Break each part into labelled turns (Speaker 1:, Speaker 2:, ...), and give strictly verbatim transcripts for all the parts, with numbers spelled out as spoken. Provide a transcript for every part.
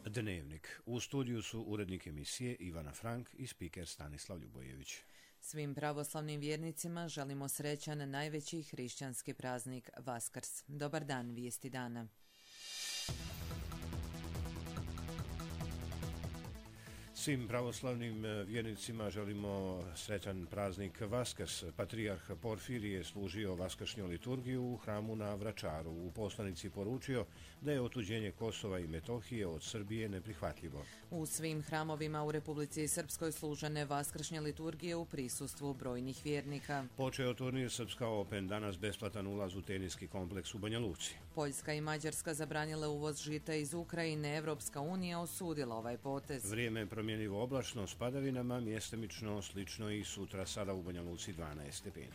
Speaker 1: Dnevnik. U studiju su urednik emisije Ivana Frank i spiker Stanislav Ljubojević.
Speaker 2: Svim pravoslavnim vjernicima želimo srećan najveći hrišćanski praznik Vaskrs. Dobar dan, vijesti dana.
Speaker 1: Svim pravoslavnim vjernicima želimo sretan praznik Vaskrs. Patrijarh Porfirije je služio vaskršnju liturgiju u hramu na Vračaru. U poslanici poručio da je otuđenje Kosova i Metohije od Srbije neprihvatljivo.
Speaker 2: U svim hramovima u Republici Srpskoj služene vaskršnje liturgije u prisustvu brojnih vjernika.
Speaker 1: Počeo turnir Srpska Open, danas besplatan ulaz u teniski kompleks u Banja Luci.
Speaker 2: Poljska i Mađarska zabranile uvoz žita iz Ukrajine, Evropska unija osudila ovaj potez.
Speaker 1: Vrijeme promjenjivo oblačno s padavinama, mjestimično slično i sutra, sada u Banja Luci dvanaest stepeni.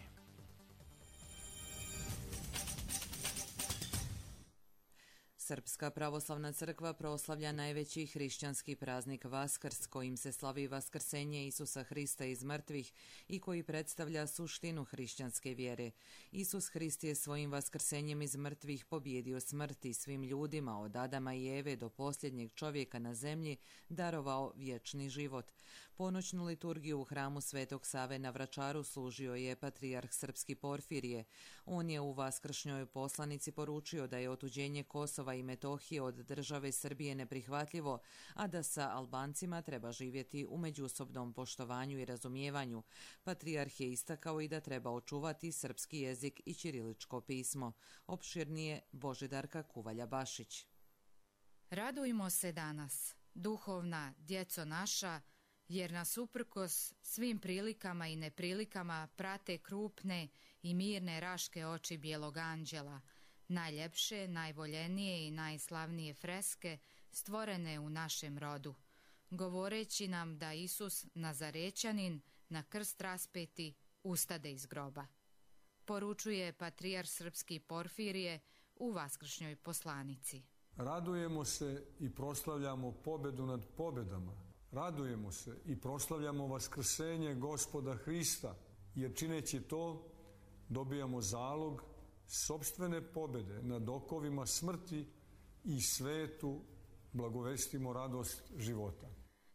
Speaker 2: Srpska pravoslavna crkva proslavlja najveći hrišćanski praznik Vaskrs, kojim se slavi vaskrsenje Isusa Hrista iz mrtvih i koji predstavlja suštinu hrišćanske vjere. Isus Hrist je svojim vaskrsenjem iz mrtvih pobjedio smrt i svim ljudima od Adama i Eve do posljednjeg čovjeka na zemlji darovao vječni život. Ponoćnu liturgiju u hramu Svetog Save na Vračaru služio je patrijarh srpski Porfirije. On je u vaskršnjoj poslanici poručio da je otuđenje Kosova i Metohije od države Srbije neprihvatljivo, a da sa Albancima treba živjeti u međusobnom poštovanju i razumijevanju. Patrijarh je istakao i da treba očuvati srpski jezik i ćiriličko pismo. Opširnije Božidarka Kuvalja-Bašić.
Speaker 3: Radujmo se danas, duhovna djeco naša, jer nas uprkos svim prilikama i neprilikama prate krupne i mirne raške oči bijelog anđela, najljepše, najvoljenije i najslavnije freske stvorene u našem rodu, govoreći nam da Isus Nazarećanin na krst raspeti ustade iz groba. Poručuje patrijarh srpski Porfirije u vaskršnjoj poslanici.
Speaker 4: Radujemo se i proslavljamo pobedu nad pobedama. Radujemo se i proslavljamo vaskrsenje Gospoda Hrista, jer čineći to dobijamo zalog sopstvene pobjede nad okovima smrti i svetu blagovestimo radost života.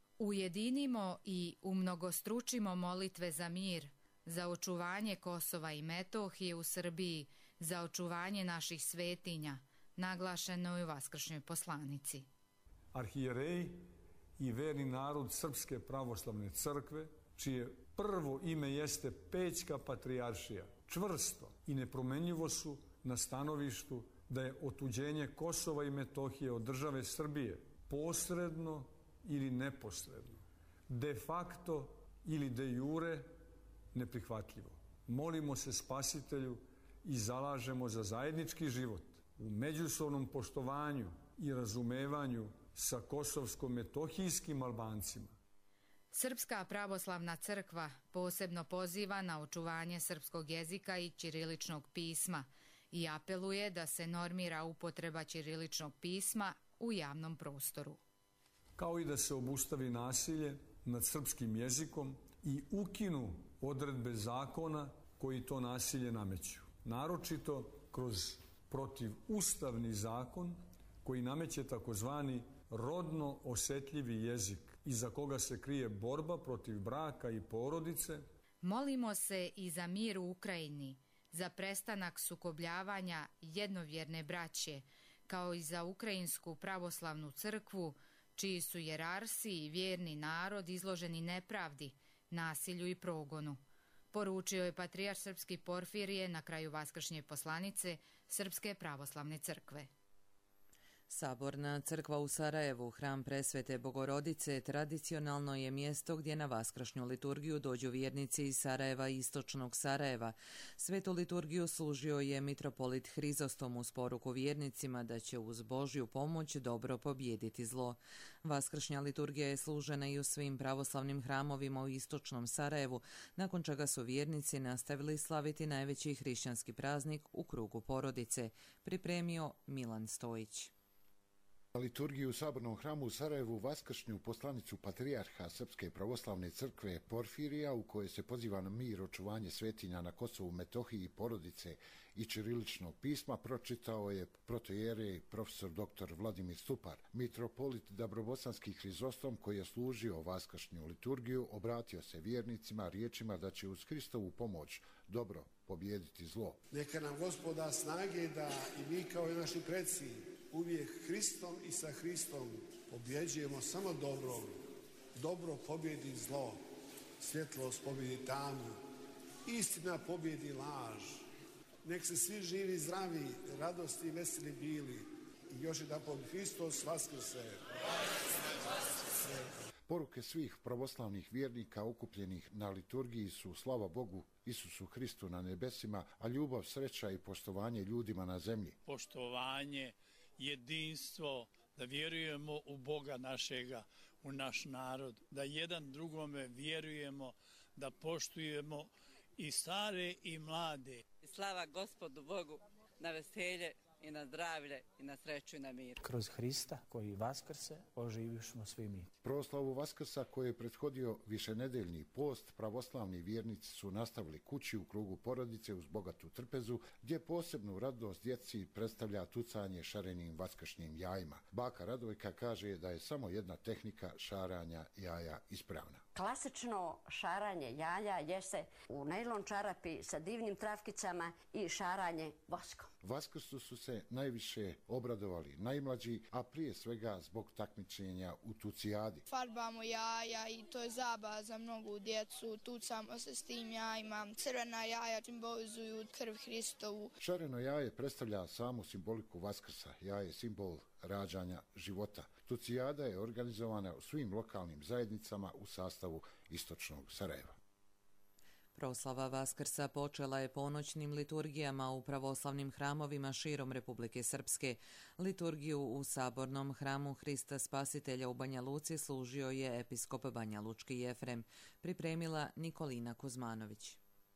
Speaker 3: Ujedinimo i umnogostručimo molitve za mir, za očuvanje Kosova i Metohije u Srbiji, za očuvanje naših svetinja, naglašeno je u vaskršnjoj poslanici.
Speaker 4: Arhijereji i verni narod Srpske pravoslavne crkve, čije prvo ime jeste Pećka patrijaršija, čvrsto i nepromenjivo su na stanovištu da je otuđenje Kosova i Metohije od države Srbije posredno ili neposredno, de facto ili de jure neprihvatljivo. Molimo se Spasitelju i zalažemo za zajednički život u međusobnom poštovanju i razumevanju sa kosovsko-metohijskim Albancima.
Speaker 3: Srpska pravoslavna crkva posebno poziva na očuvanje srpskog jezika i ćiriličnog pisma i apeluje da se normira upotreba ćiriličnog pisma u javnom prostoru.
Speaker 4: Kao i da se obustavi nasilje nad srpskim jezikom i ukinu odredbe zakona koji to nasilje nameću. Naročito kroz protivustavni zakon koji nameće takozvani rodno osjetljivi jezik, iza koga se krije borba protiv braka i porodice.
Speaker 3: Molimo se i za mir u Ukrajini, za prestanak sukobljavanja jednovjerne braće, kao i za Ukrajinsku pravoslavnu crkvu, čiji su jerarsi i vjerni narod izloženi nepravdi, nasilju i progonu. Poručio je patrijarh srpski Porfirije na kraju vaskršnje poslanice Srpske pravoslavne crkve.
Speaker 2: Saborna crkva u Sarajevu, hram Presvete Bogorodice, tradicionalno je mjesto gdje na vaskršnju liturgiju dođu vjernici iz Sarajeva i istočnog Sarajeva. Svetu liturgiju služio je mitropolit Hrizostom uz poruku vjernicima da će uz Božju pomoć dobro pobijediti zlo. Vaskršnja liturgija je služena i u svim pravoslavnim hramovima u istočnom Sarajevu, nakon čega su vjernici nastavili slaviti najveći hrišćanski praznik u krugu porodice, pripremio Milan Stojić.
Speaker 5: Liturgiju u Sabornom hramu u Sarajevu vaskršnju poslanicu patrijarha Srpske pravoslavne crkve Porfirija, u kojoj se poziva na mir, očuvanje svetinja na Kosovu, Metohiji, porodice i ćiriličnog pisma, pročitao je protoijerej profesor doktor Vladimir Stupar. Mitropolit Dabrobosanski Hrizostom, koji je služio vaskršnju liturgiju, obratio se vjernicima riječima da će uz Hristovu pomoć dobro pobijediti zlo.
Speaker 6: Neka nam Gospoda snage da i mi kao i naši preci uvijek Hristom i sa Hristom pobjeđujemo samo dobro. Dobro pobjedi zlo, svjetlost pobjedi tamu, istina pobjedi laž. Nek se svi živi, zdravi, radosti i veseli bili. I još jedan pod Hristos vaskrse.
Speaker 5: Poruke svih pravoslavnih vjernika okupljenih na liturgiji su slava Bogu, Isusu Hristu na nebesima, a ljubav, sreća i poštovanje ljudima na zemlji.
Speaker 7: Poštovanje, jedinstvo, da vjerujemo u Boga našega, u naš narod, da jedan drugome vjerujemo, da poštujemo i stare i mlade.
Speaker 8: Slava Gospodu Bogu na veselje i na zdravlje i na sreću i na mir.
Speaker 9: Kroz Hrista koji vaskrse oživišmo svi mi.
Speaker 5: Proslavu Vaskrsa koje je prethodio višenedeljni post, pravoslavni vjernici su nastavili kući u krugu porodice uz bogatu trpezu, gdje posebnu radost djeci predstavlja tucanje šarenim vaskršnjim jajima. Baka Radojka kaže da je samo jedna tehnika šaranja jaja ispravna.
Speaker 10: Klasično šaranje jaja jeste u najlon čarapi sa divnim travkicama i šaranje voskom.
Speaker 5: Vaskrsu su se najviše obradovali najmlađi, a prije svega zbog takmičenja u tucijadi.
Speaker 11: Farbamo jaja i to je zabava za mnogu djecu, tucamo se s tim jajima. Crvena jaja simbolizuju krv Hristovu.
Speaker 5: Šareno jaje predstavlja samu simboliku Vaskrsa. Jaje je simbol rađanja života. Tucijada je organizovana u svim lokalnim zajednicama u sastavu istočnog Sarajeva.
Speaker 2: Proslava Vaskrsa počela je ponoćnim liturgijama u pravoslavnim hramovima širom Republike Srpske. Liturgiju u Sabornom hramu Hrista Spasitelja u Banja Luci služio je episkop Banja Lučki Jefrem, pripremila Nikolina Kuzmanović.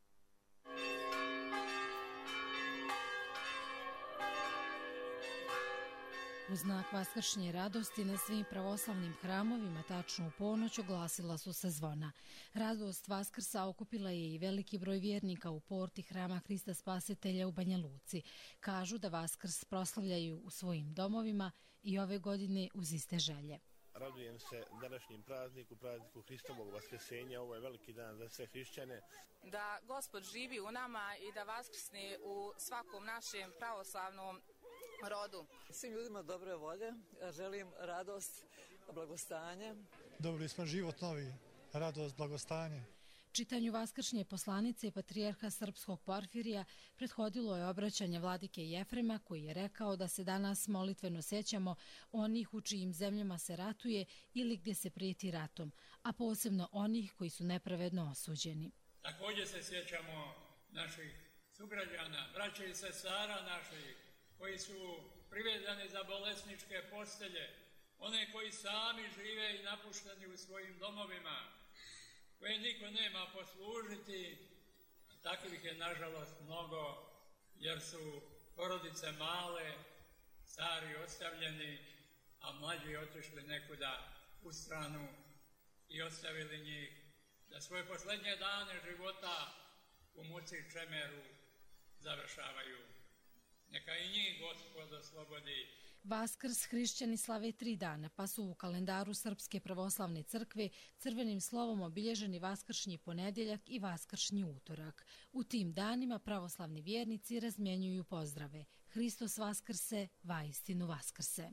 Speaker 12: U znak vaskršnje radosti na svim pravoslavnim hramovima tačno u ponoć oglasila su se zvona. Radost Vaskrsa okupila je i veliki broj vjernika u porti hrama Hrista Spasitelja u Banja Luci. Kažu da Vaskrs proslavljaju u svojim domovima i ove godine uz iste želje.
Speaker 13: Radujem se današnjim prazniku, prazniku Hristovog vaskrsenja. Ovo je veliki dan za sve hrišćane.
Speaker 14: Da Gospod živi u nama i da vaskrsne u svakom našem pravoslavnom rodu.
Speaker 15: Svim ljudima dobre volje, želim radost, blagostanje.
Speaker 16: Dobili smo život novi, radost, blagostanje.
Speaker 12: Čitanju vaskršnje poslanice patrijarha srpskog Porfirija prethodilo je obraćanje vladike Jefrema, koji je rekao da se danas molitveno sjećamo onih u čijim zemljama se ratuje ili gdje se prijeti ratom, a posebno onih koji su nepravedno osuđeni.
Speaker 17: Također se sjećamo naših sugrađana, braća i sestara naših, koji su privezani za bolesničke postelje, one koji sami žive i napušteni u svojim domovima, koje niko nema poslužiti, takvih je nažalost mnogo, jer su porodice male, stari ostavljeni, a mlađi otišli nekuda u stranu i ostavili njih da svoje posljednje dane života u muci i čemeru završavaju. Neka i njih Gospod oslobodi.
Speaker 12: Vaskrs hrišćani slave tri dana, pa su u kalendaru Srpske pravoslavne crkve crvenim slovom obilježeni vaskršnji ponedjeljak i vaskršnji utorak. U tim danima pravoslavni vjernici razmjenjuju pozdrave. Hristos vaskrse, vaistinu vaskrse.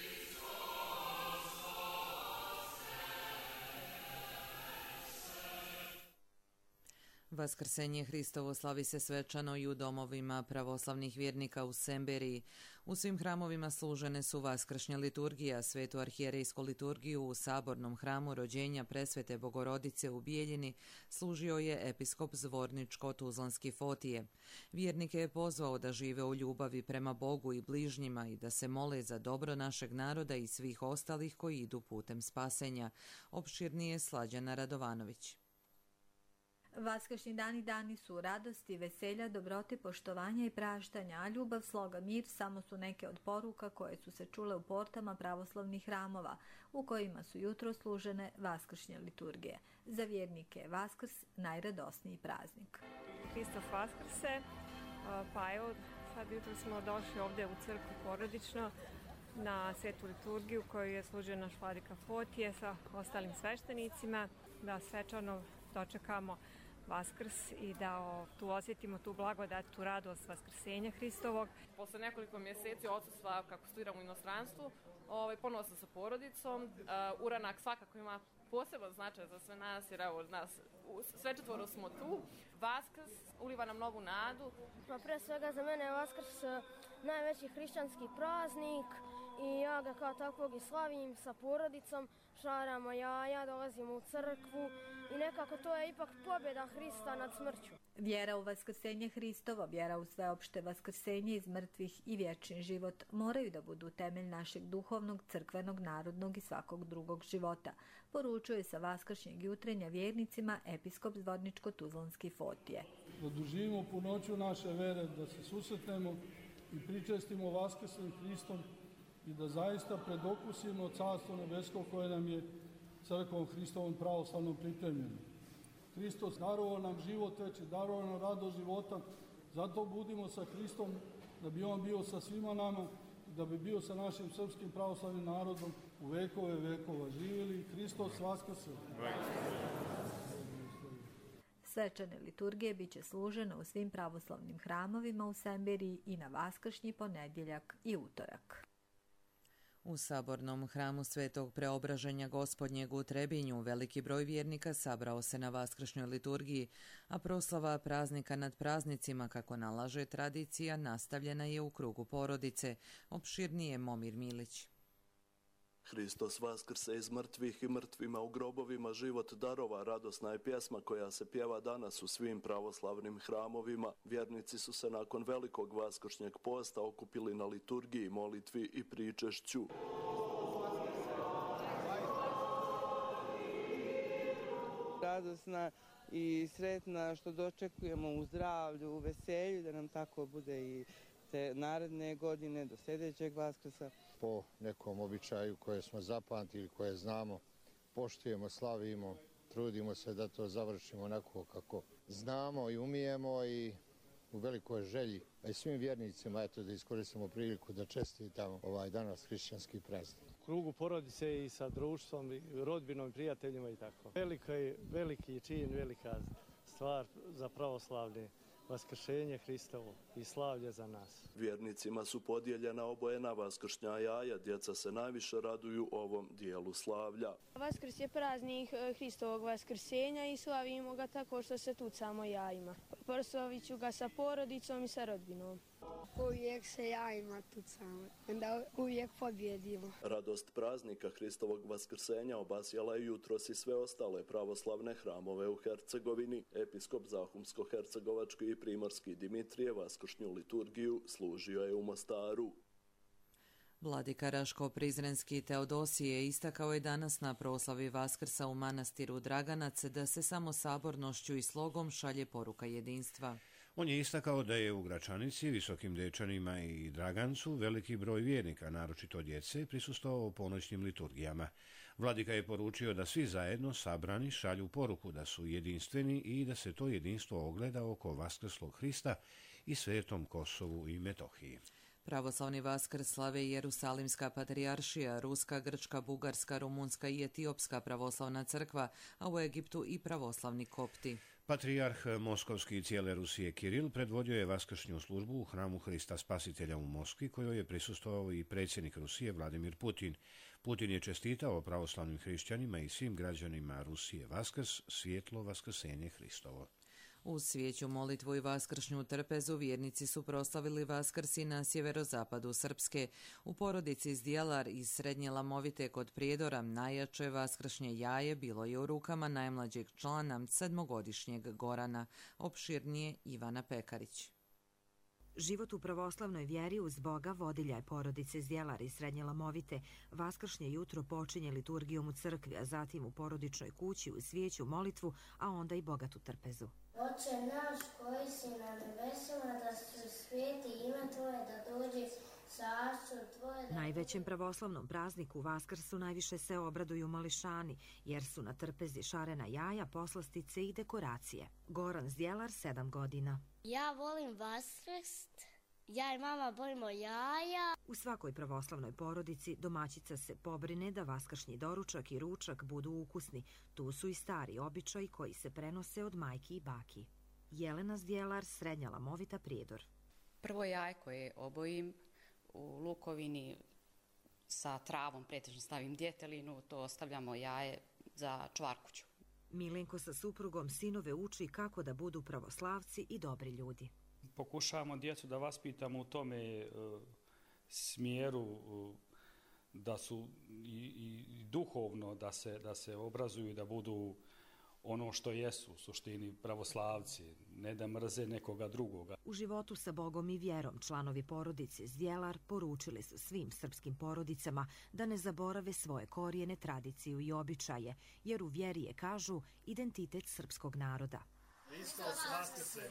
Speaker 2: Vaskrsenje Hristovo slavi se svečano i u domovima pravoslavnih vjernika u Semberiji. U svim hramovima služene su vaskršnja liturgija, svetu arhijerejsku liturgiju u Sabornom hramu rođenja Presvete Bogorodice u Bijeljini služio je episkop Zvorničko-Tuzlanski Fotije. Vjernike je pozvao da žive u ljubavi prema Bogu i bližnjima i da se mole za dobro našeg naroda i svih ostalih koji idu putem spasenja. Opširnije Slađana Radovanović.
Speaker 18: Vaskršnji dani dani su radosti, veselja, dobrote, poštovanja i praštanja, a ljubav, sloga, mir samo su neke od poruka koje su se čule u portama pravoslavnih hramova, u kojima su jutro služene vaskršnje liturgije. Za vjernike je Vaskrs najradosniji praznik.
Speaker 19: Hristos Vaskrse, pa evo sad jutro smo došli ovdje u crkvu porodično na svetu liturgiju koju je služio naš vladika Fotije sa ostalim sveštenicima, da svečano dočekamo Vaskrs i da o, tu osjetimo tu blagodat, tu radost Vaskrsenja Hristovog.
Speaker 14: Posle nekoliko mjeseci odsustva kako studiram u inostranstvu, ovaj, ponovo sam sa porodicom. Uh, uranak svakako ima poseban značaj za sve nas, jer evo nas sve četvoro smo tu. Vaskrs uliva nam novu nadu.
Speaker 20: Pa pre svega za mene je Vaskrs najveći hrišćanski praznik i ja ga kao takvog i slavim sa porodicom, šaramo jaja, dolazimo u crkvu i nekako to je ipak pobjeda Hrista nad smrću.
Speaker 18: Vjera u vaskrsenje Hristovo, vjera u sveopšte vaskrsenje iz mrtvih i vječni život moraju da budu temelj našeg duhovnog, crkvenog, narodnog i svakog drugog života, poručuje sa vaskršnjeg jutrenja vjernicima episkop Zvorničko-Tuzlanski Fotije.
Speaker 21: Da doživimo punoću naše vere, da se susretnemo i pričestimo vaskrslim Hristom i da zaista predokusimo Carstvo nebesko koje nam je crkvom Hristovom pravoslavnom pripremljeno. Hristos darovao nam život veći, darovao nam radost života, zato budimo sa Hristom da bi on bio sa svima nama, da bi bio sa našim srpskim pravoslavnim narodom u vekove vekova. Živjeli Hristos Vaskrse!
Speaker 18: Svečane liturgije bit će služene u svim pravoslavnim hramovima u Semberiji i na vaskršnji ponedjeljak i utorak.
Speaker 2: U sabornom hramu Svetog Preobraženja Gospodnjeg u Trebinju veliki broj vjernika sabrao se na vaskršnjoj liturgiji, a proslava praznika nad praznicima, kako nalaže tradicija, nastavljena je u krugu porodice. Opširnije Momir Milić.
Speaker 22: Hristos Vaskrse iz mrtvih i mrtvima u grobovima život darova radosna je pjesma koja se pjeva danas u svim pravoslavnim hramovima. Vjernici su se nakon velikog vaskršnjeg posta okupili na liturgiji, molitvi i pričešću.
Speaker 23: Radosna i sretna što dočekujemo u zdravlju, u veselju, da nam tako bude i te naredne godine do sljedećeg Vaskrsa.
Speaker 24: Po nekom običaju koje smo zapamtili, koje znamo, poštujemo, slavimo, trudimo se da to završimo onako kako znamo i umijemo i u velikoj želji, a i svim vjernicima, eto, da iskoristimo priliku da čestitamo ovaj danas hrišćanski praznik.
Speaker 25: U krugu porodice i sa društvom, i rodbinom, prijateljima i tako. Veliki, veliki čin, velika stvar za pravoslavlje. Vaskršenje Hristovo i slavlje za nas.
Speaker 22: Vjernicima su podijeljena obojena vaskršnja jaja, djeca se najviše raduju ovom dijelu slavlja.
Speaker 20: Vaskrs je praznik Hristovog vaskrsenja i slavimo ga tako što se tucamo jajima. Proslavit ću ga sa porodicom i sa rodbinom.
Speaker 26: Uvijek se jajima tucamo, onda uvijek pobjedimo.
Speaker 22: Radost praznika Hristovog vaskrsenja obasjala je jutros i sve ostale pravoslavne hramove u Hercegovini. Episkop Zahumsko-hercegovački i primorski Dimitrije vaskršnju liturgiju služio je u Mostaru.
Speaker 2: Vladika Raško-Prizrenski Teodosije istakao je danas na proslavi Vaskrsa u manastiru Draganac da se samo sabornošću i slogom šalje poruka jedinstva.
Speaker 1: On je istakao da je u Gračanici, Visokim Dečanima i Dragancu veliki broj vjernika, naročito djece, prisustvovao ponoćnim liturgijama. Vladika je poručio da svi zajedno sabrani šalju poruku da su jedinstveni i da se to jedinstvo ogleda oko vaskrslog Hrista i Svetom Kosovu i Metohiji.
Speaker 2: Pravoslavni Vaskrs slave Jerusalimska patrijaršija, Ruska, Grčka, Bugarska, Rumunska i Etiopska pravoslavna crkva, a u Egiptu i pravoslavni kopti.
Speaker 1: Patrijarh Moskovski i cijele Rusije Kiril predvodio je vaskršnju službu u hramu Hrista Spasitelja u Moskvi, kojoj je prisustvovao i predsjednik Rusije Vladimir Putin. Putin je čestitao pravoslavnim hrišćanima i svim građanima Rusije Vaskrs, svjetlo vaskrsenje Hristovo.
Speaker 2: Uz svijeću, molitvu i vaskršnju trpezu vjernici su proslavili Vaskrs i na sjeverozapadu Srpske. U porodici Zdjelar iz Srednje Lamovite kod Prijedora najjače vaskršnje jaje bilo je u rukama najmlađeg člana sedmogodišnjeg Gorana. Opširnije Ivana Pekarić.
Speaker 3: Život u pravoslavnoj vjeri uz Boga vodilja je porodice Zdjelar iz Srednje Lamovite. Vaskršnje jutro počinje liturgijom u crkvi, a zatim u porodičnoj kući uz svijeću, molitvu, a onda i bogatu trpezu.
Speaker 4: Oče naš koji si na nebesima, da se sveti ime Tvoje, da dođe carstvo Tvoje.
Speaker 3: Najvećem pravoslavnom prazniku Vaskrsu najviše se obraduju mališani, jer su na trpezi šarena jaja, poslastice i dekoracije. Goran Zdjelar, sedam godina.
Speaker 4: Ja volim Vaskrs, ja i mama volimo jaja.
Speaker 3: U svakoj pravoslavnoj porodici domaćica se pobrine da vaskršnji doručak i ručak budu ukusni. Tu su i stari običaji koji se prenose od majki i baki. Jelena Zdjelar, Srednja Lamovita, Prijedor.
Speaker 6: Prvo jaje koje obojim u lukovini sa travom, pretežno stavim djetelinu, to ostavljamo jaje za čvarkuću.
Speaker 3: Milenko sa suprugom sinove uči kako da budu pravoslavci i dobri ljudi.
Speaker 7: Pokušavamo djecu da vaspitamo u tome e, smjeru e, da su i, i duhovno da se, da se obrazuju i da budu ono što jesu u suštini pravoslavci, ne da mrze nekoga drugoga.
Speaker 3: U životu sa Bogom i vjerom članovi porodice Zdjelar poručili su svim srpskim porodicama da ne zaborave svoje korijene, tradiciju i običaje, jer u vjeri je, kažu, identitet srpskog naroda.
Speaker 4: Hristos vaskrse!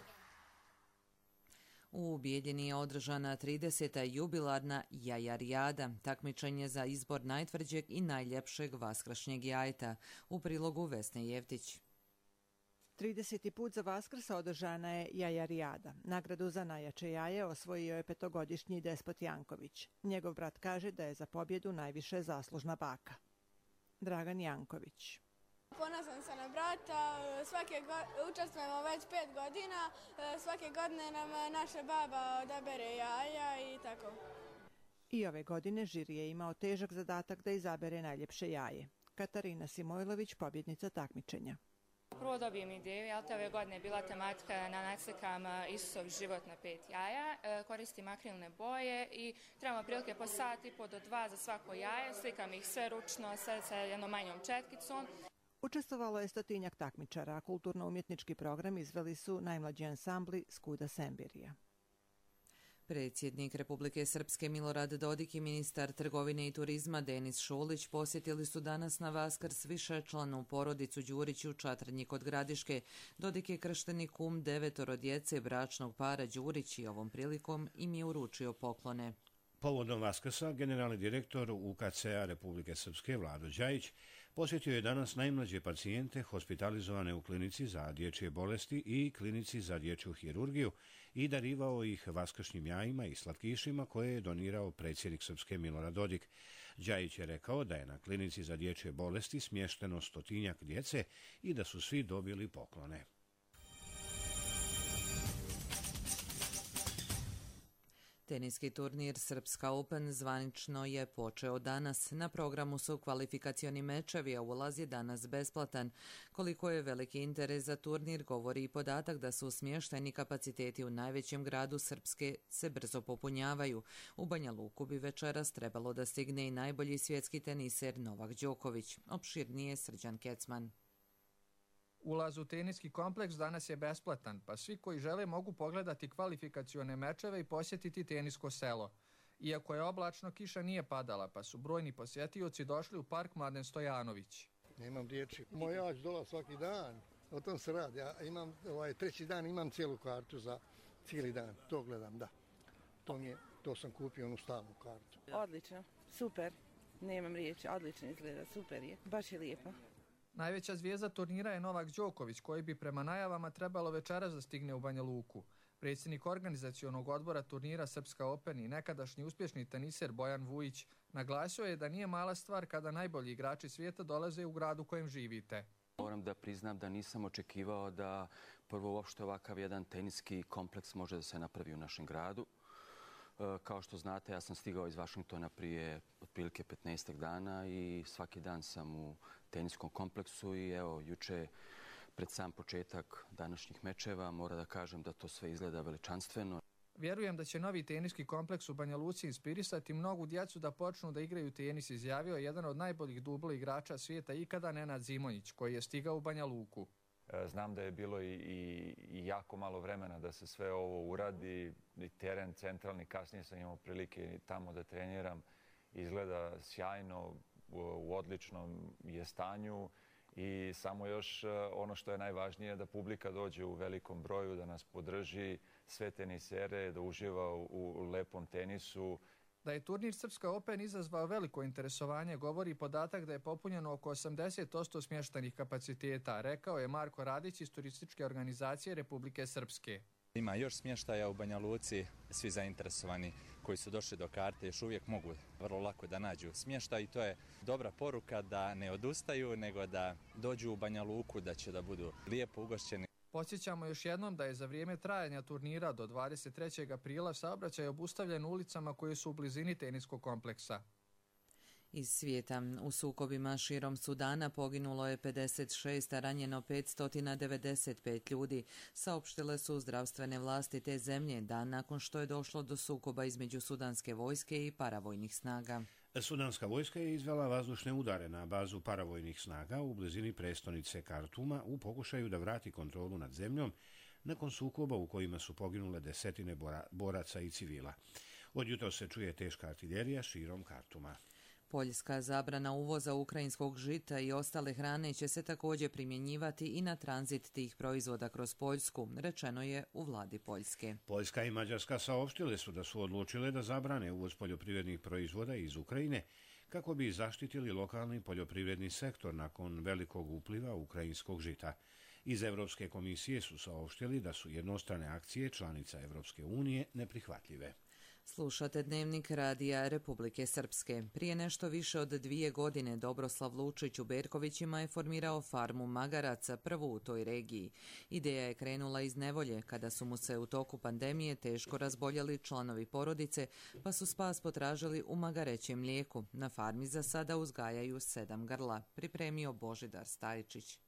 Speaker 2: U Bijeljini je održana trideseta jubilarna jajarijada, takmičenje za izbor najtvrđeg i najljepšeg vaskršnjeg jajeta. U prilogu Vesne Jevtić.
Speaker 8: trideseti put za Vaskrsa održana je jajarijada. Nagradu za najjače jaje osvojio je petogodišnji Despot Janković. Njegov brat kaže da je za pobjedu najviše zaslužna baka. Dragan Janković.
Speaker 11: Ponosan sam na brata, svake go- učestvujemo već pet godina, svake godine nam naša baba odabere jaja i tako.
Speaker 8: I ove godine žiri je imao težak zadatak da izabere najljepše jaje. Katarina Simojlović, pobjednica takmičenja.
Speaker 9: Prvo dobijem ideju, jel te ove godine je bila tematika na naslikam Isusov život na pet jaja, koristim akrilne boje i trebamo prilike po sat i po do dva za svako jaje, slikam ih sve ručno, sve sa jednom manjom četkicom.
Speaker 8: Učestvovalo je stotinjak takmičara, a kulturno-umjetnički program izveli su najmlađi ansambli Skuda Sembirija.
Speaker 2: Predsjednik Republike Srpske Milorad Dodik i ministar trgovine i turizma Denis Šulić posjetili su danas na Vaskrs višečlanu porodicu Đurić u Čatrnji kod Gradiške. Dodik je kršteni kum devetoro djece bračnog para Đurić i ovom prilikom im je uručio poklone.
Speaker 1: Povodom Vaskrsa, generalni direktor U K C-a Republike Srpske Vlado Đajić posjetio je danas najmlađe pacijente hospitalizovane u klinici za dječje bolesti i klinici za dječju hirurgiju i darivao ih vaskršnjim jajima i slatkišima koje je donirao predsjednik Srpske Milorad Dodik. Đajić je rekao da je na klinici za dječje bolesti smješteno stotinjak djece i da su svi dobili poklone.
Speaker 2: Teniski turnir Srpska Open zvanično je počeo danas. Na programu su kvalifikacioni mečevi, a ulaz je danas besplatan. Koliko je veliki interes za turnir govori i podatak da su smješteni kapaciteti u najvećem gradu Srpske se brzo popunjavaju. U Banja Luku bi večeras trebalo da stigne i najbolji svjetski teniser Novak Đoković. Opširnije Srđan Kecman.
Speaker 27: Ulaz u teniski kompleks danas je besplatan, pa svi koji žele mogu pogledati kvalifikacione mečeve i posjetiti tenisko selo. Iako je oblačno, kiša nije padala, pa su brojni posjetioci došli u park Mladen Stojanović.
Speaker 28: Nemam riječi. Moj ja ću dolaz svaki dan, o tom se radi. Ja imam, ovaj, treći dan imam cijelu kartu za cijeli dan, to gledam, da. To, mi je, to sam kupio onu stalnu kartu.
Speaker 29: Odlično, super, nemam riječi, odlično izgleda, super je, baš je lijepo.
Speaker 27: Najveća zvijezda turnira je Novak Đoković, koji bi prema najavama trebalo večeras da stigne u Banja Luku. Predsjednik organizacionog odbora turnira Srpska Open i nekadašnji uspješni teniser Bojan Vujić naglasio je da nije mala stvar kada najbolji igrači svijeta dolaze u grad u kojem živite.
Speaker 30: Moram da priznam da nisam očekivao da prvo uopšte ovakav jedan teniski kompleks može da se napravi u našem gradu. Kao što znate, ja sam stigao iz Vašingtona prije otprilike petnaestak dana i svaki dan sam u teniskom kompleksu i evo, juče pred sam početak današnjih mečeva mora da kažem da to sve izgleda veličanstveno.
Speaker 27: Vjerujem da će novi teniski kompleks u Banja Luci inspirisati mnogu djecu da počnu da igraju tenis, izjavio je jedan od najboljih dublo igrača svijeta ikada Nenad Zimonjić, koji je stigao u Banja Luku.
Speaker 5: Znam da je bilo i, i, i jako malo vremena da se sve ovo uradi. I teren centralni, kasnije sam imao prilike tamo da treniram. Izgleda sjajno, u, u odličnom je stanju. I samo još ono što je najvažnije da publika dođe u velikom broju, da nas podrži, sve tenisere, da uživa u, u lepom tenisu.
Speaker 27: Da je turnir Srpska Open izazvao veliko interesovanje govori podatak da je popunjeno oko osamdeset posto smještajnih kapaciteta, rekao je Marko Radić iz turističke organizacije Republike Srpske.
Speaker 10: Ima još smještaja u Banja Luci, svi zainteresovani koji su došli do karte još uvijek mogu vrlo lako da nađu smještaj i to je dobra poruka da ne odustaju nego da dođu u Banja Luku, da će da budu lijepo ugošćeni.
Speaker 27: Podsjećamo još jednom da je za vrijeme trajanja turnira do dvadeset trećeg aprila saobraćaj obustavljen ulicama koje su u blizini teniskog kompleksa.
Speaker 2: Iz svijeta. U sukobima širom Sudana poginulo je pedeset šest, a ranjeno petsto devedeset pet ljudi, saopštile su zdravstvene vlasti te zemlje dan nakon što je došlo do sukoba između sudanske vojske i paravojnih snaga.
Speaker 1: Sudanska vojska je izvela vazdušne udare na bazu paravojnih snaga u blizini prestonice Kartuma u pokušaju da vrati kontrolu nad zemljom nakon sukoba u kojima su poginule desetine boraca i civila. Od jutra se čuje teška artiljerija širom Kartuma.
Speaker 2: Poljska zabrana uvoza ukrajinskog žita i ostale hrane će se također primjenjivati i na tranzit tih proizvoda kroz Poljsku, rečeno je u vladi Poljske.
Speaker 1: Poljska i Mađarska saopštile su da su odlučile da zabrane uvoz poljoprivrednih proizvoda iz Ukrajine kako bi zaštitili lokalni poljoprivredni sektor nakon velikog upliva ukrajinskog žita. Iz Evropske komisije su saopštili da su jednostrane akcije članica Evropske unije neprihvatljive.
Speaker 2: Slušate Dnevnik radija Republike Srpske. Prije nešto više od dvije godine Dobroslav Lučić u Berkovićima je formirao farmu magaraca, prvu u toj regiji. Ideja je krenula iz nevolje, kada su mu se u toku pandemije teško razboljeli članovi porodice, pa su spas potražili u magarećem mlijeku. Na farmi za sada uzgajaju sedam grla, pripremio Božidar Stajičić.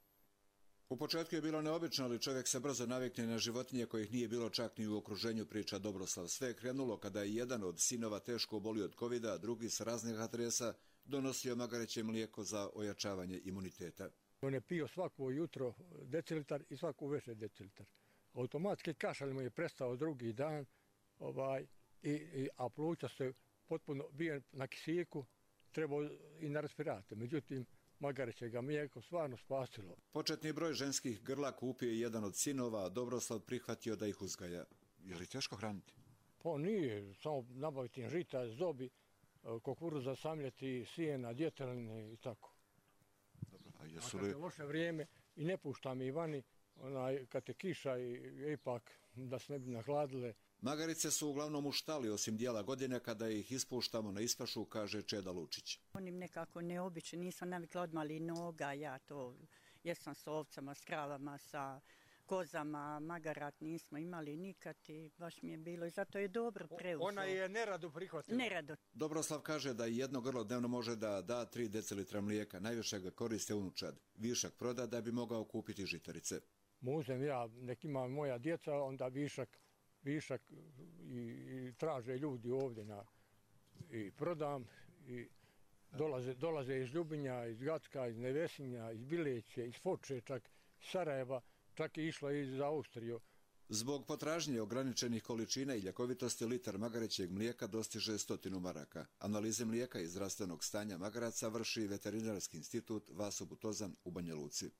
Speaker 12: U početku je bilo neobično, ali čovjek se brzo navikne na životinje kojih nije bilo čak ni u okruženju, priča Dobroslav. Sve je krenulo kada je jedan od sinova teško obolio od kovida, a drugi s raznih adresa donosio magareće mlijeko za ojačavanje imuniteta.
Speaker 28: On je pio svako jutro decilitar i svako večer decilitar. Automatski kašalj mu je prestao drugi dan, ovaj, i, i, a pluća se potpuno bio na kisiku, trebao i na respirator. Međutim, magareće ga mlijeko stvarno spasilo.
Speaker 12: Početni broj ženskih grla kupio je jedan od sinova, a Dobroslav prihvatio da ih uzgaja. Je li teško hraniti?
Speaker 28: Pa nije, samo nabaviti žita, zobi, kukuruza, samljeti, sijena, djeteline i tako.
Speaker 12: Dobro, a jesu
Speaker 28: a kad je loše vrijeme i ne puštam i vani, onaj, kad je kiša i ipak da se ne bi nahladile.
Speaker 12: Magarice su uglavnom u štali, osim dijela godine kada ih ispuštamo na ispašu, kaže Čeda Lučić.
Speaker 13: Onim nekako neobično, nisam navikla odmali noga, ja to jesam s ovcama, s kravama, sa kozama, magarat nismo imali nikad i baš mi je bilo i zato je dobro preuzeo.
Speaker 28: Ona je nerado prihvatila.
Speaker 13: Nerado.
Speaker 12: Dobroslav kaže da jedno grlo dnevno može da da tri decilitra mlijeka, najviše ga koriste unučad. Višak proda da bi mogao kupiti žitarice.
Speaker 28: Muzem ja, nek ima moja djeca, onda višak višak i, i traže ljudi ovdje na, i prodam i dolaze, dolaze iz Ljubinja, iz Gacka, iz Nevesinja, iz Bileće, iz Foče, čak iz Sarajeva, čak je išla i iz Austriju.
Speaker 12: Zbog potražnje ograničenih količina i ljekovitosti litar magarećeg mlijeka dostiže stotinu maraka. Analize mlijeka i zdravstvenog stanja magaraca vrši Veterinarski institut Vaso Butozan u Banja Luci.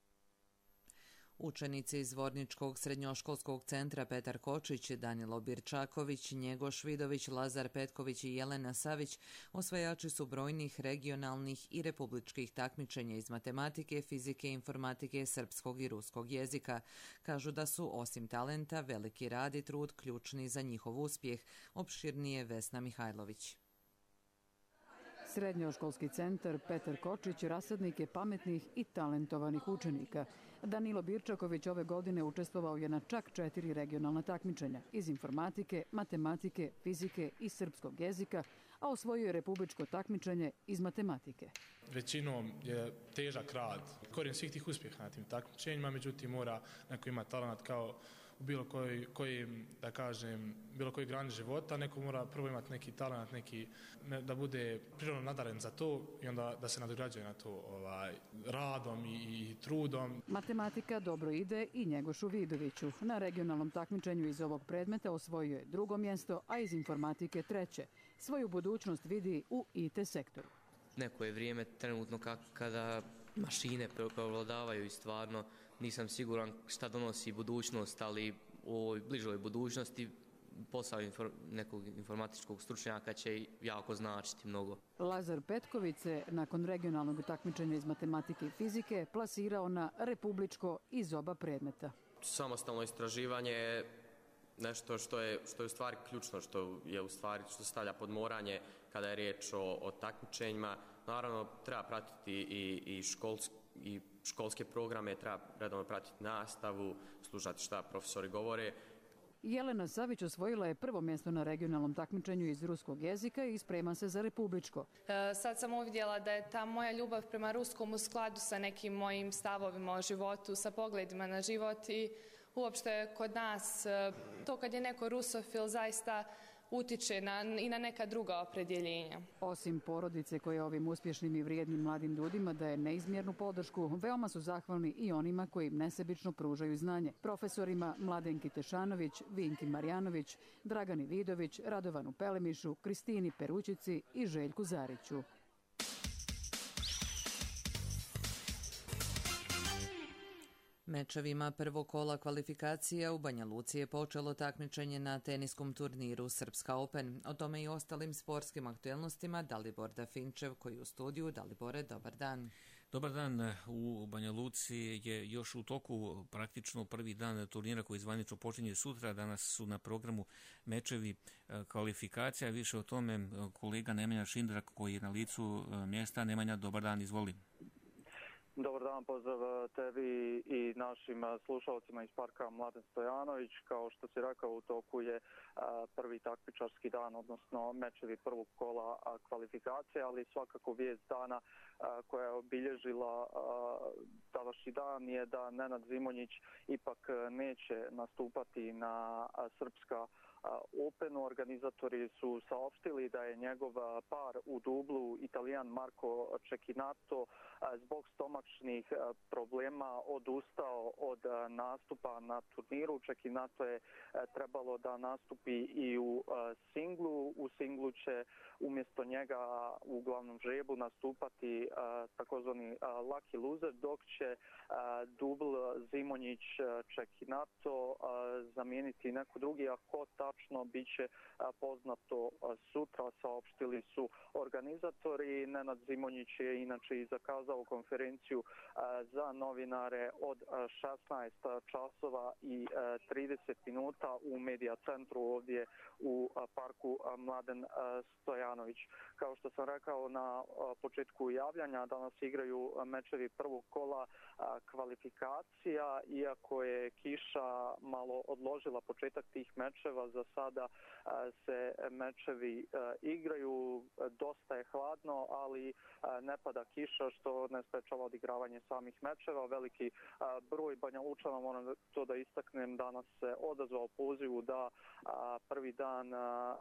Speaker 2: Učenici iz Zvorničkog srednjoškolskog centra Petar Kočić, Danilo Birčaković, Njegoš Vidović, Lazar Petković i Jelena Savić osvajači su brojnih regionalnih i republičkih takmičenja iz matematike, fizike, informatike, srpskog i ruskog jezika. Kažu da su, osim talenta, veliki rad i trud ključni za njihov uspjeh, opširnije Vesna Mihajlović.
Speaker 14: Srednjoškolski centar Petar Kočić rasadnik je pametnih i talentovanih učenika. Danilo Birčaković ove godine učestvovao je na čak četiri regionalna takmičenja iz informatike, matematike, fizike i srpskog jezika, a osvojio je republičko takmičenje iz matematike.
Speaker 15: Većinom je težak rad. Korijen svih tih uspjeha na tim takmičenjima, međutim mora neko ima talent kao u bilo kojoj, kojim, da kažem, bilo kojoj grani života. Neko mora prvo imati neki talent, neki, ne, da bude prirodno nadaren za to i onda da se nadograđuje na to ovaj, radom i, i trudom.
Speaker 14: Matematika dobro ide i Njegošu Vidoviću. Na regionalnom takmičenju iz ovog predmeta osvojio je drugo mjesto, a iz informatike treće. Svoju budućnost vidi u I T sektoru.
Speaker 16: Neko je vrijeme trenutno kada mašine prevladavaju i stvarno nisam siguran šta donosi budućnost, ali u ovoj bližoj budućnosti posao nekog informatičkog stručnjaka će jako značiti mnogo.
Speaker 14: Lazar Petković se nakon regionalnog takmičenja iz matematike i fizike plasirao na republičko iz oba predmeta.
Speaker 16: Samostalno istraživanje je nešto što je, što je u stvari ključno, što je u stvari što stavlja pod moranje kada je riječ o, o takmičenjima. Naravno, treba pratiti i, i, školsk, i školske programe, treba redovno pratiti nastavu, slušati šta profesori govore.
Speaker 14: Jelena Savić osvojila je prvo mjesto na regionalnom takmičenju iz ruskog jezika i sprema se za republičko.
Speaker 9: E, sad sam uvidjela da je ta moja ljubav prema ruskom u skladu sa nekim mojim stavovima o životu, sa pogledima na život i uopšte kod nas to kad je neko rusofil zaista utiče na, i na neka druga opredjeljenja.
Speaker 14: Osim porodice koje ovim uspješnim i vrijednim mladim ljudima daje neizmjernu podršku, veoma su zahvalni i onima koji im nesebično pružaju znanje. Profesorima Mladenki Tešanović, Vinki Marjanović, Dragani Vidović, Radovanu Pelemišu, Kristini Perućici i Željku Zariću.
Speaker 2: Mečevima prvog kola kvalifikacija u Banja Luci je počelo takmičenje na teniskom turniru Srpska Open. O tome i ostalim sportskim aktuelnostima Dalibor Dafinčev koji je u studiju. Dalibore, dobar dan.
Speaker 17: Dobar dan. U Banja Luci je još u toku praktično prvi dan turnira koji zvanično počinje sutra. Danas su na programu mečevi kvalifikacija. Više o tome kolega Nemanja Šindrak koji je na licu mjesta. Nemanja, dobar dan, izvoli.
Speaker 18: Dobar dan, pozdrav tebi i našim slušalcima iz parka Mladen Stojanović. Kao što si rekao, u toku je prvi takmičarski dan, odnosno mečevi prvog kola kvalifikacije, ali svakako vijest dana koja je obilježila današnji dan je da Nenad Zimonjić ipak neće nastupati na Srpska Openu. Organizatori su saopštili da je njegov par u dublu, Italijan Marco Cecchinato, zbog stomačnih problema odustao od nastupa na turniru. Cecchinato je trebalo da nastupi i u singlu. U singlu će umjesto njega u glavnom žrebu nastupati takozvani lucky loser, dok će dubl Zimonjić Cecchinato zamijeniti neko drugi, a ko tačno bit će poznato sutra, saopštili su organizatori. Nenad Zimonjić je inače i zakazao konferenciju za novinare od šesnaest časova i trideset minuta u medija centru ovdje u parku Mladen Stojanović. Kao što sam rekao na početku javljanja, danas igraju mečevi prvog kola kvalifikacija, iako je kiša malo odložila početak tih mečeva. Za sada se mečevi igraju, dosta je hladno, ali ne pada kiša što ne sprečava odigravanje samih mečeva. Veliki broj Banja Lučana, moram to da istaknem, danas se odazvao pozivu da prvi dan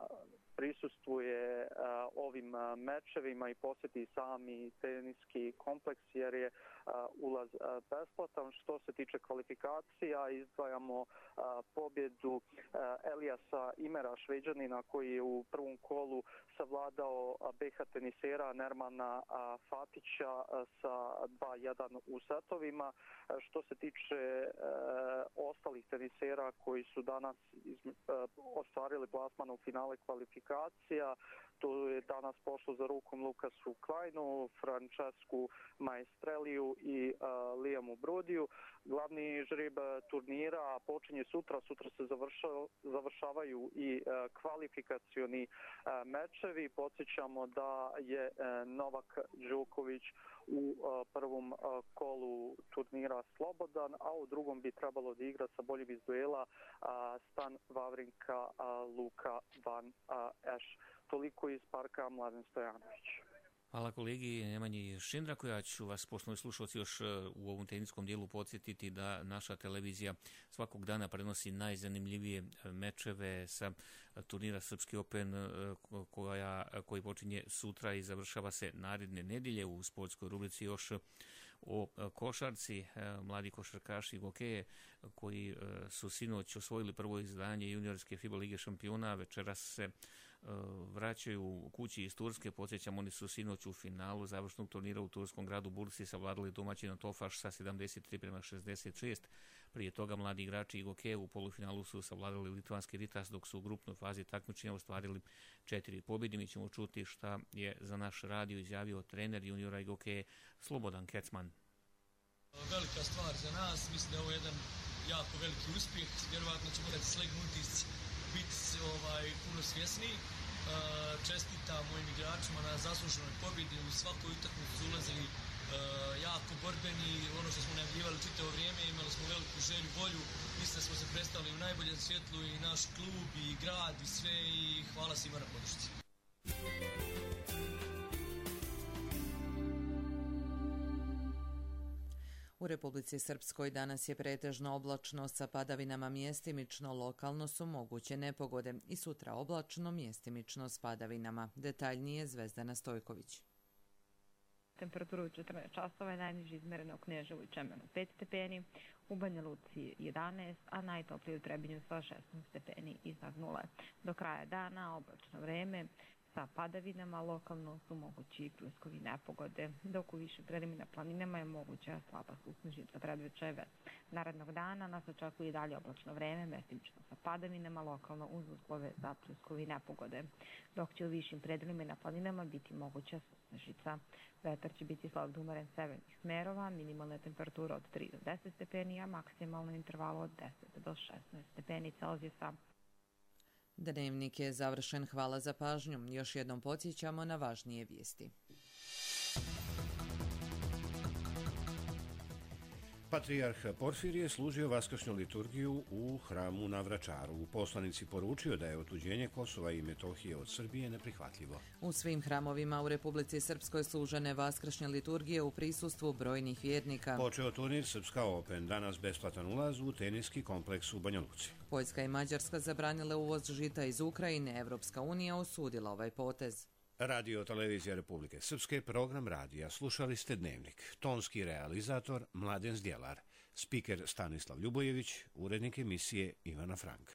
Speaker 18: prisustvuje ovim mečevima i posjeti sami teniski kompleks jer je ulaz besplatan. Što se tiče kvalifikacija, izdvajamo pobjedu Elijasa Imera, Šveđanina, koji je u prvom kolu savladao B H tenisera Nermana Fatića sa dva jedan u setovima. Što se tiče ostalih tenisera koji su danas ostvarili plasman u finale kvalifikacija, to je danas pošlo za rukom Lukasu Kleinu, Francesku Maestreliju i uh, Liamu Brodiju. Glavni žreb turnira počinje sutra. Sutra se završa, završavaju i uh, kvalifikacioni uh, mečevi. Podsjećamo da je uh, Novak Đoković u uh, prvom uh, kolu turnira slobodan, a u drugom bi trebalo da igra sa boljim iz duela uh, Stan Wawrinka, uh, Luka Van uh, Eš. Toliko iz parka Mladen Stojanović.
Speaker 17: Hvala kolegi Nemanji Šindraku. Ja ću vas, poštovani slušalci, još u ovom teniskom dijelu podsjetiti da naša televizija svakog dana prenosi najzanimljivije mečeve sa turnira Srpski Open koja, koji počinje sutra i završava se naredne nedjelje. U sportskoj rubrici još o košarci, mladi košarkaši Gokeje koji su sinoć osvojili prvo izdanje juniorske FIBA lige šampiona, večeras se vraćaju kući iz Turske. Podsjećam, oni su sinoć u finalu završnog turnira u turskom gradu Bursi savladali domaćina Tofaš sa sedamdeset tri prema šezdeset šest. Prije toga mladi igrači Gokeje u polufinalu su savladali litvanski Ritas, dok su u grupnoj fazi takmičenja ostvarili četiri pobjede. Mi ćemo čuti šta je za naš radio izjavio trener juniora Gokeje Slobodan Kecman.
Speaker 6: Velika stvar za nas, mislim da je ovo jedan jako veliki uspjeh. Vjerovatno ćemo da slegnuti biti ovaj, puno svjesniji. Čestitam mojim igračima na zasluženoj pobjedi. U svakoj utakmici su ulazili jako borbeni. Ono što smo najavljivali čitavo vrijeme, imali smo veliku želju, volju. Mislim da smo se predstavili u najboljem svjetlu i naš klub i grad i sve i hvala svima na podršci.
Speaker 2: U Republici Srpskoj danas je pretežno oblačno sa padavinama, mjestimično, lokalno su moguće nepogode i sutra oblačno, mjestimično s padavinama. Detaljnije Zvezdana Stojković.
Speaker 7: Temperatura u četrnaest časova je najniži izmerena u Kneževu i Čemenu pet stepeni, u Banja Luci jedanaest, a najtoplije u Trebinju sa šesnaest stepeni iznad nule. Do kraja dana oblačno vreme sa padavinama, lokalno su mogući i pljuskovi nepogode, dok u višim predjelima na planinama je moguća slaba susnežica predvečeve. Narednog dana nas očekuje i dalje oblačno vreme, mjestimično sa padavinama, lokalno uz uslove za pljuskovi nepogode, dok će u višim predjelima na planinama biti moguća susnežica. Vetar će biti slab do umeren severnih smerova, minimalna temperatura od tri do deset stepeni, a maksimalno intervalu od deset do šesnaest stepeni Celzijusa.
Speaker 2: Dnevnik je završen. Hvala za pažnju. Još jednom podsjećamo na važnije vijesti.
Speaker 1: Patrijarh Porfirije služio vaskršnju liturgiju u hramu na Vračaru. U poslanici poručio da je otuđenje Kosova i Metohije od Srbije neprihvatljivo.
Speaker 2: U svim hramovima u Republici Srpskoj služene vaskršnje liturgije u prisustvu brojnih vjernika.
Speaker 1: Počeo turnir Srpska Open, danas besplatan ulaz u teniski kompleks u Banja Luci.
Speaker 2: Poljska i Mađarska zabranile uvoz žita iz Ukrajine. Evropska unija osudila ovaj potez.
Speaker 1: Radio Televizija Republike Srpske, program radija. Slušali ste Dnevnik. Tonski realizator Mladen Zdjelar. Spiker Stanislav Ljubojević, urednik emisije Ivana Frank.